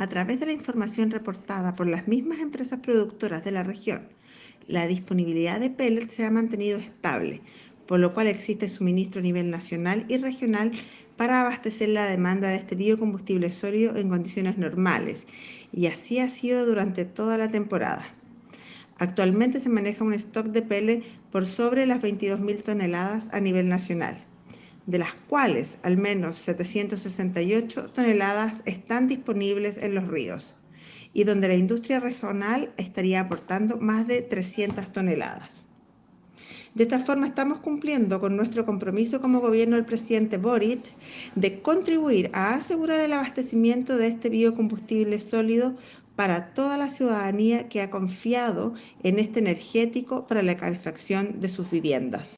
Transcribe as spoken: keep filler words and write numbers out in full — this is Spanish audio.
A través de la información reportada por las mismas empresas productoras de la región, la disponibilidad de pellets se ha mantenido estable, por lo cual existe suministro a nivel nacional y regional para abastecer la demanda de este biocombustible sólido en condiciones normales, y así ha sido durante toda la temporada. Actualmente se maneja un stock de pellets por sobre las veintidós mil toneladas a nivel nacional, de las cuales al menos setecientas sesenta y ocho toneladas están disponibles en los ríos, y donde la industria regional estaría aportando más de trescientas toneladas. De esta forma estamos cumpliendo con nuestro compromiso como gobierno del presidente Boric de contribuir a asegurar el abastecimiento de este biocombustible sólido para toda la ciudadanía que ha confiado en este energético para la calefacción de sus viviendas.